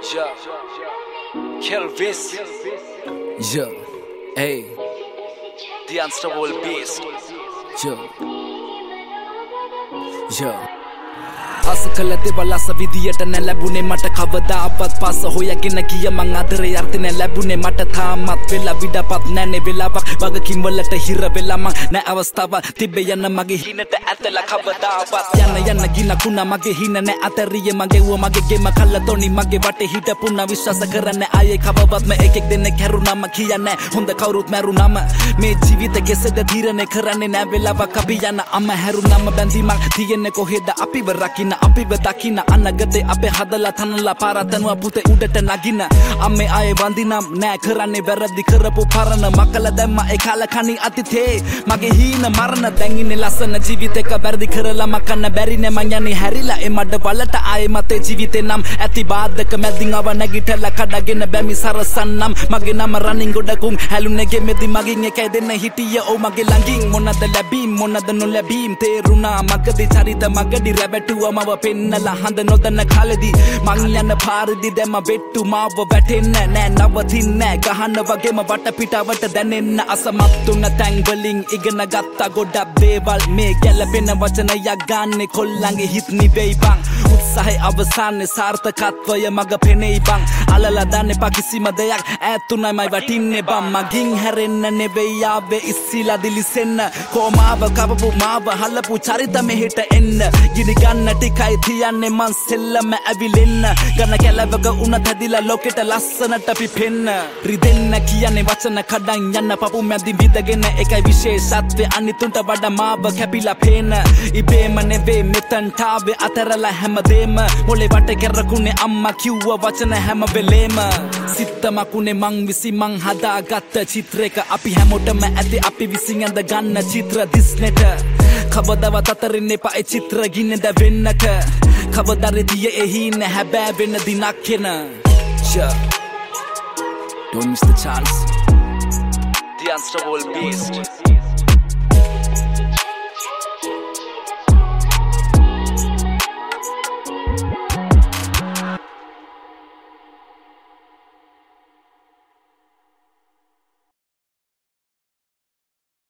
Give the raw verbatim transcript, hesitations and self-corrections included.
Yeah, Kelvis. Yeah, hey, The unstoppable beast. yeah, yeah. අසකල දෙවල සවිදියට නැ ලැබුණේ මට කවදාවත් පාස හොයගෙන ගිය මං ආදරේ අර්ථ නැ ලැබුණේ මට තාමත් වෙලා විඩපත් නැනේ වෙලාවක් වගකින් වලට හිර වෙලා මං නැ අවස්ථාවක් තිබ්බේ යන මගේ හිනට ඇතලා කවදාවත් යන යන ගින කුණ මගේ හින නැ අතරියේ මගේ ඌ මගේ ගෙම කල්ලතොනි මගේ වටේ හිටපුණ විශ්වාස කරන්නේ ආයේ කවවත්ම එකෙක් දෙන්නෙක් හැරුණාම කියන්නේ හොඳ කවුරුත් මැරුණාම මේ ජීවිතේ කෙසේද තීරණය කරන්නේ නැ වෙලාවක් අපි යන අම හැරුණාම බැඳීමක් තියෙන්නේ කොහෙද අපිව රකින්න අපිව දකින්න අනගතේ අපේ හදලා තනලා පාරතනුව පුතේ උඩට නගින්න අම්මේ ආයේ වඳිනම් නෑ කරන්නේ වැරදි කරපු පරණ මකල දැම්ම ඒ කාලකණි අතිතේ මගේ හීන මරණ දැන් ඉන්නේ ලස්සන ජීවිතේක වැරදි කරලා මකන්න බැරි නේ මං යන්නේ හැරිලා ඒ මඩ වලට ආයේ මතේ ජීවිතේ නම් ඇති බාධක මැදින් ආව නැගිටලා කඩගෙන බැමි සරසන්නම් මගේ නම රනින් ගොඩකුම් හැලුනේ ගෙමෙදි මගින් එකයි දෙන්න හිටියේ ඔව් මගේ ළඟින් මොනද ලැබීම් මොනද නොලැබීම් තේරුණා මගදී චරිත මගදී රැවටුවා මව පෙන්නලා හඳ නොදන්න කාලෙදී මං යන පාරදී දැම්ම වෙට්ටු මාව වැටෙන්න නෑ නවතින්නේ ගහන්න වගේම වටපිටාවට දැනෙන්න අසමත් උන තැන් වලින් ඉගෙන ගත්තා ගොඩක් දේවල් මේ ගැලපෙන වචනයක් ගන්නෙ කොල්ලන්ගේ හිත් නිවෙයි බං උත්සාහේ අවසානයේ සාර්ථකත්වය මග පෙනෙයි බං අලලා දාන්නේ පකිසිම දෙයක් ඈතුණයි මයි වටින්නේ බං මගින් හැරෙන්න නෙවෙයි ආවේ ඉස්සිලා දිලිසෙන්න කොමාව කවපු මාව හලපු චරිත මෙහෙට එන්න ගිනි ගන්න ටිකයි තියන්නේ මං සෙල්ලම ඇවිලෙන්න ගන්න කැලවක උනත් හැදිලා ලෝකෙට ලස්සනට පිපෙන්න රිදෙන්න කියන්නේ වචන කඩන් යන්න පපු මැදි විදගෙන එකයි විශේෂත්වය අනිතුන්ට වඩා මාව කැපිලා පේන ඉබේම නෙවේ මෙතන්ට ආවේ අතරලා හැමදේම මොලේ වට කරකුනේ අම්මා කිව්ව වචන හැම වෙලේම සිත්තමකුනේ මං විසි මං හදාගත්ත චිත්‍රයක අපි හැමෝටම ඇති අපි විසින් ඇඳ ගන්න චිත්‍ර දිස්නෙට කවදාවත් අතරින් එපා ඒ චිත්‍ර ගින්න දැවෙන්නට කවදාරෙදිය එහින්න හැබෑ වෙන දිනක් එන yeah. Don't miss the chance. The unstoppable beast.